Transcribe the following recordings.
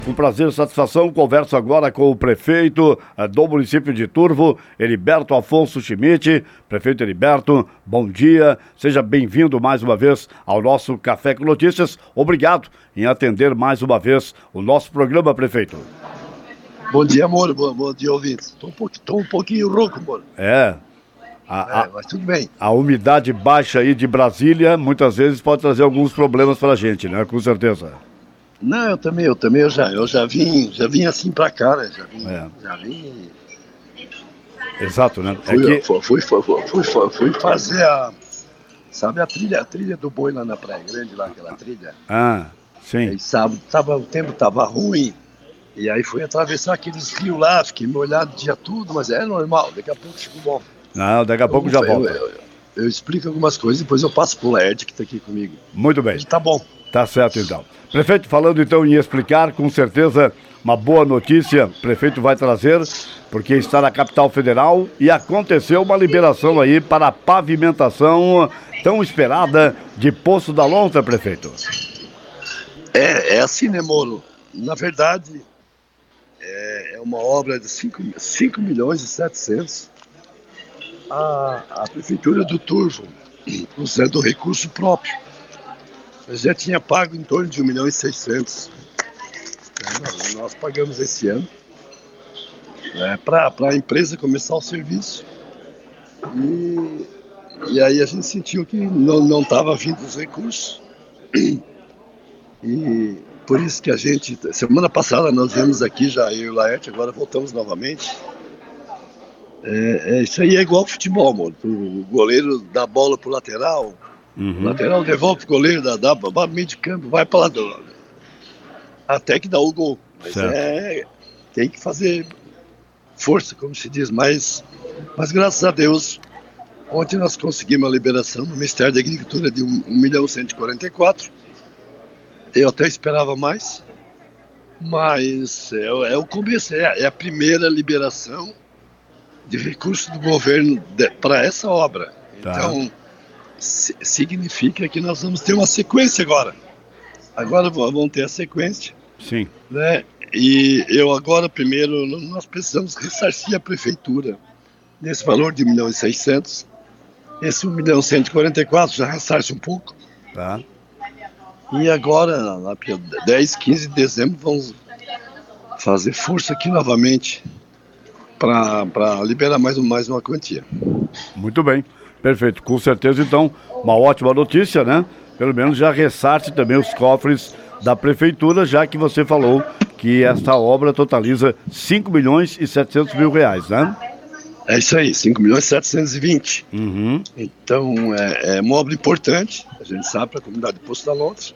Com prazer e satisfação, converso agora com o prefeito do município de Turvo, Heriberto Afonso Schmidt. Prefeito Heriberto, bom dia, seja bem-vindo mais uma vez ao nosso Café com Notícias. Obrigado em atender mais uma vez o nosso programa, prefeito. Bom dia, amor, bom dia, ouvintes. Tô um pouquinho rouco, amor. Mas tudo bem. A umidade baixa aí de Brasília, muitas vezes pode trazer alguns problemas para a gente, né? Com certeza. Não, eu também, eu já vim assim pra cá, né? Já vim. Exato, né? Fui fazer a trilha do boi lá na Praia Grande, lá, aquela trilha. Sim. Aí sábado, o tempo tava ruim, e aí fui atravessar aqueles rios lá, fiquei molhado o dia todo, mas é normal, daqui a pouco fico bom. Não, daqui a pouco já volta. Eu explico algumas coisas, depois eu passo pro Laerte, que tá aqui comigo. Muito bem. Ele tá bom. Tá certo, então. Prefeito, falando então em explicar, com certeza uma boa notícia o prefeito vai trazer, porque está na capital federal e aconteceu uma liberação aí para a pavimentação tão esperada de Poço da Lontra, prefeito. É assim, né, Moro? Na verdade, é uma obra de 5 milhões e 700. A Prefeitura do Turvo, usando recurso próprio, já tinha pago em torno de 1 milhão e 600. Nós pagamos esse ano para a empresa começar o serviço. E aí a gente sentiu que não estava vindo os recursos. E por isso que a gente, semana passada nós viemos aqui já, eu e o Laerte, agora voltamos novamente. Isso aí é igual ao futebol, mano. O goleiro dá a bola pro lateral, o lateral devolve pro goleiro, dá meio de campo, vai para lá até que dá o gol. Mas tem que fazer força, como se diz, mas graças a Deus, ontem nós conseguimos a liberação do Ministério da Agricultura de 1 milhão e 144. Eu até esperava mais, mas é o começo, é a primeira liberação de recursos do governo para essa obra. Tá. Então, significa que nós vamos ter uma sequência agora. Agora vamos ter a sequência. Sim. Né? E eu agora, primeiro, nós precisamos ressarcir a prefeitura nesse valor de 1 milhão e 600. Esse 1 milhão e 144 já ressarce um pouco. Tá. E agora, lá para 10, 15 de dezembro, vamos fazer força aqui novamente para liberar mais uma quantia. Muito bem, perfeito. Com certeza, então, uma ótima notícia, né? Pelo menos já ressarte também os cofres da prefeitura, já que você falou que esta obra totaliza 5 milhões e 700 mil reais, né? É isso aí, 5 milhões e 720. Então, é uma obra importante, a gente sabe, para a comunidade de Poço da Lontra.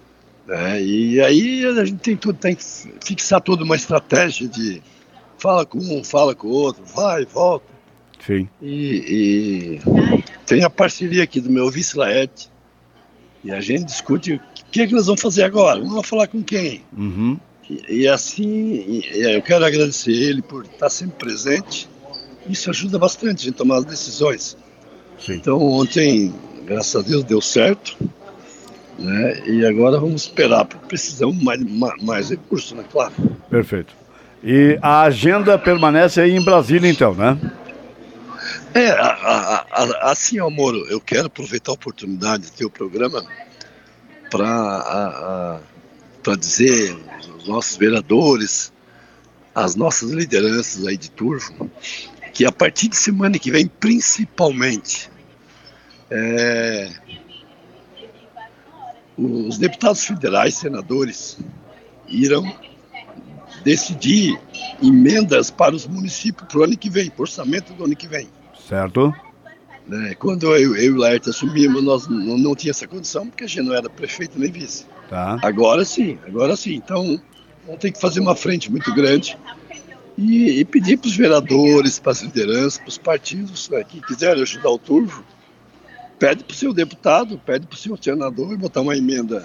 E aí a gente tem que fixar toda uma estratégia de fala com um, fala com o outro, vai, volta. Sim. E tem a parceria aqui do meu vice Laerte. E a gente discute o que é que nós vamos fazer agora. Vamos falar com quem? E assim, eu quero agradecer ele por estar sempre presente. Isso ajuda bastante a gente tomar as decisões. Sim. Então ontem, graças a Deus, deu certo. Né? E agora vamos esperar, porque precisamos mais recursos, né? Claro. Perfeito. E a agenda permanece aí em Brasília, então, né? Assim, Moro, eu quero aproveitar a oportunidade de ter o programa para dizer aos nossos vereadores, às nossas lideranças aí de Turvo, que a partir de semana que vem, principalmente, os deputados federais, senadores, irão decidir emendas para os municípios para o ano que vem, para o orçamento do ano que vem. Certo. Quando eu e o Laerte assumimos, nós não tinha essa condição, porque a gente não era prefeito nem vice. Tá. Agora sim. Então, vamos ter que fazer uma frente muito grande e pedir para os vereadores, para as lideranças, para os partidos que quiserem ajudar o Turvo, pede para o seu deputado, pede para o seu senador botar uma emenda.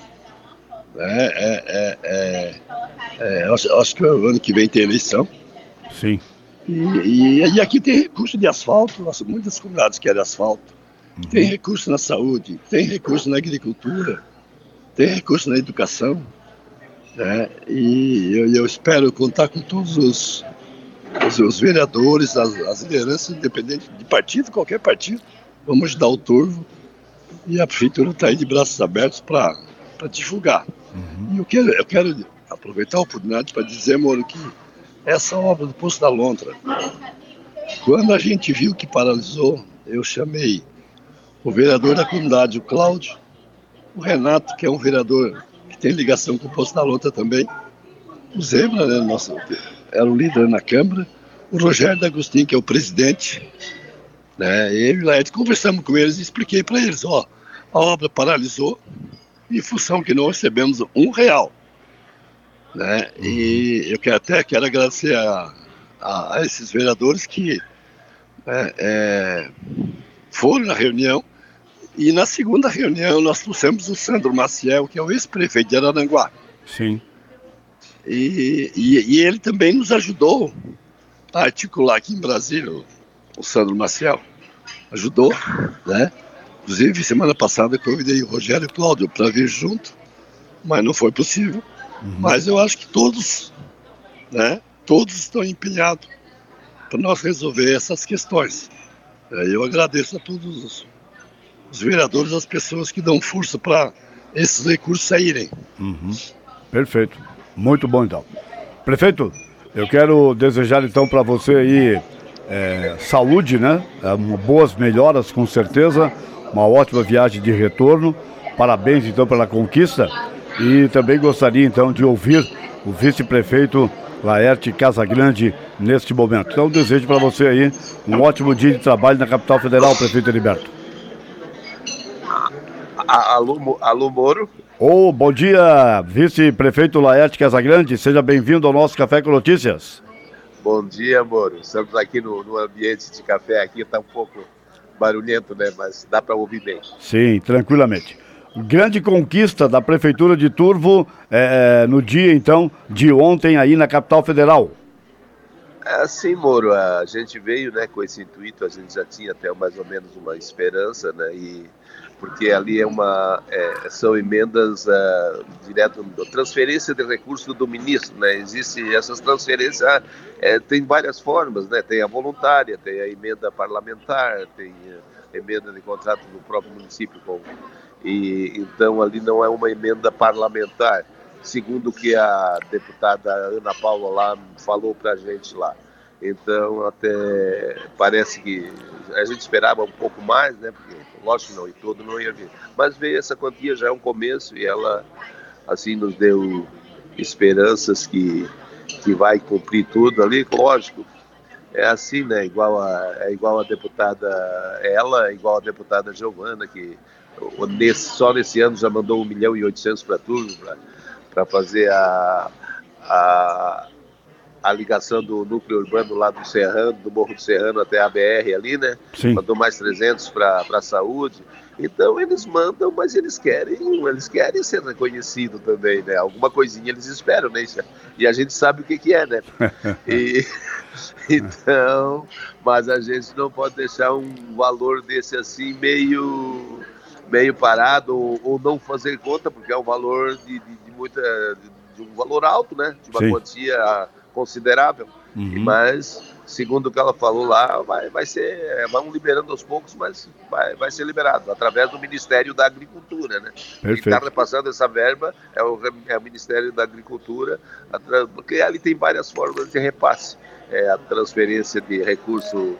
Acho que o ano que vem tem eleição. Sim. E aqui tem recurso de asfalto, muitas comunidades querem asfalto. Tem recurso na saúde, tem recurso na agricultura, tem recurso na educação. né? E eu espero contar com todos os vereadores, as lideranças, independente de partido, qualquer partido. Vamos ajudar o Turvo e a prefeitura está aí de braços abertos para divulgar. E eu quero aproveitar a oportunidade para dizer, Moro, que essa obra do Poço da Lontra, quando a gente viu que paralisou, eu chamei o vereador da comunidade, o Cláudio, o Renato, que é um vereador que tem ligação com o Poço da Lontra também, o Zebra, né, era o líder na Câmara, o Rogério D'Agostinho, que é o presidente, né, eu e o Laerte conversamos com eles e expliquei para eles, a obra paralisou, em função que não recebemos R$1, né, e eu quero agradecer a esses vereadores que foram na reunião, e na segunda reunião nós trouxemos o Sandro Maciel, que é o ex-prefeito de Araranguá. Sim. E ele também nos ajudou a articular aqui em Brasília, o Sandro Maciel ajudou, né? Inclusive, semana passada eu convidei o Rogério e o Cláudio para vir junto, mas não foi possível. Mas eu acho que todos estão empenhados para nós resolver essas questões. Eu agradeço a todos os vereadores, as pessoas que dão força para esses recursos saírem. Perfeito. Muito bom, então. Prefeito, eu quero desejar, então, para você aí saúde, né? Boas melhoras, com certeza. Uma ótima viagem de retorno. Parabéns, então, pela conquista. E também gostaria, então, de ouvir o vice-prefeito Laerte Casagrande neste momento. Então, desejo para você aí um ótimo dia de trabalho na capital federal, prefeito Heriberto. Alô, Moro. Bom dia, vice-prefeito Laerte Casagrande. Seja bem-vindo ao nosso Café com Notícias. Bom dia, Moro. Estamos aqui no ambiente de café. Aqui está um pouco barulhento, né? Mas dá para ouvir bem. Sim, tranquilamente. Grande conquista da Prefeitura de Turvo no dia, então, de ontem aí na capital federal. Sim, Moro. A gente veio, né, com esse intuito. A gente já tinha até mais ou menos uma esperança, né? Porque ali são emendas direto, transferência de recursos do ministro, né? Existem essas transferências, tem várias formas, né? Tem a voluntária, tem a emenda parlamentar, tem a emenda de contrato do próprio município. Então ali não é uma emenda parlamentar, segundo o que a deputada Ana Paula lá falou para a gente lá. Então até parece que a gente esperava um pouco mais, né? Porque lógico que não, e todo não ia vir. Mas veio essa quantia, já é um começo, e ela assim nos deu esperanças que vai cumprir tudo ali. Lógico, é assim, né? Igual a deputada, igual a deputada Giovana, que só nesse ano já mandou 1.800.000 para tudo, para fazer a ligação do núcleo urbano lá do Serrano, do Morro do Serrano até a BR ali, né? Sim. Mandou mais 300 para a saúde. Então eles mandam, mas eles querem ser reconhecidos também, né? Alguma coisinha eles esperam, né? E a gente sabe o que é, né? Então, mas a gente não pode deixar um valor desse assim meio parado ou não fazer conta, porque é um valor de um valor alto, né? De uma Sim. quantia considerável. Mas, segundo o que ela falou lá, vão liberando aos poucos, mas vai ser liberado através do Ministério da Agricultura, né? Perfeito. Quem está repassando essa verba é o Ministério da Agricultura, porque ali tem várias formas de repasse. A transferência de recurso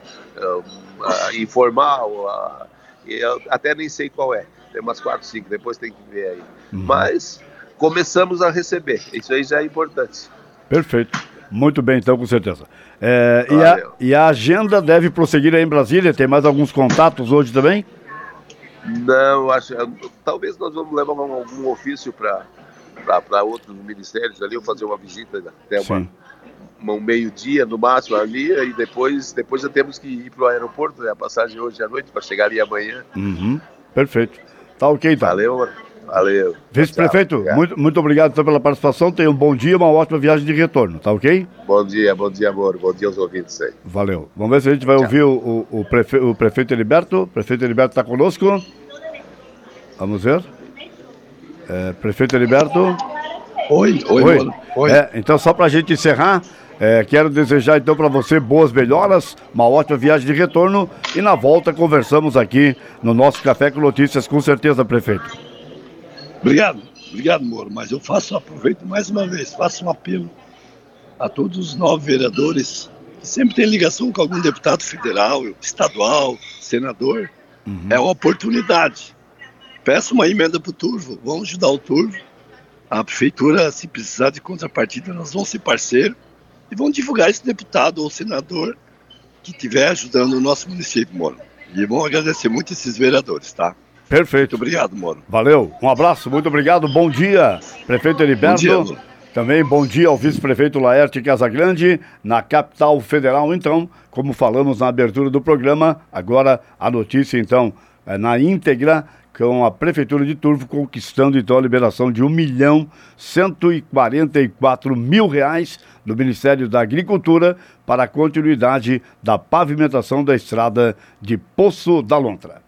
informal, eu até nem sei qual é, tem umas 4, 5, depois tem que ver aí. Mas começamos a receber, isso aí já é importante. Perfeito. Muito bem, então, com certeza. E a agenda deve prosseguir aí em Brasília? Tem mais alguns contatos hoje também? Não, talvez nós vamos levar algum ofício para outros ministérios ali, ou fazer uma visita até um meio-dia no máximo ali, e depois já temos que ir para o aeroporto, né? A passagem hoje à noite para chegar ali amanhã. Perfeito. Tá ok, então. Valeu. Vice-prefeito, muito obrigado então pela participação. Tenha um bom dia, uma ótima viagem de retorno, tá ok? Bom dia, amor. Bom dia aos ouvintes aí. Valeu. Vamos ver se a gente vai ouvir o prefeito Heriberto. O prefeito Heriberto está conosco. Vamos ver. Prefeito Heriberto. Oi, mano. Oi. Então, só para a gente encerrar, quero desejar então para você boas melhoras, uma ótima viagem de retorno e na volta conversamos aqui no nosso Café com Notícias, com certeza, prefeito. Obrigado, Moro, mas eu aproveito mais uma vez, faço um apelo a todos os 9 vereadores que sempre têm ligação com algum deputado federal, estadual, senador. É uma oportunidade. Peço uma emenda para o Turvo, vamos ajudar o Turvo. A prefeitura, se precisar de contrapartida, nós vamos ser parceiros e vamos divulgar esse deputado ou senador que estiver ajudando o nosso município, Moro. E vamos agradecer muito esses vereadores, tá? Perfeito. Muito obrigado, Moro. Valeu, um abraço, muito obrigado, bom dia, prefeito Heriberto. Bom dia, também bom dia ao vice-prefeito Laerte Casagrande, na capital federal. Então, como falamos na abertura do programa, agora a notícia então é na íntegra, com a Prefeitura de Turvo conquistando então a liberação de R$1.144.000 do Ministério da Agricultura para a continuidade da pavimentação da estrada de Poço da Lontra.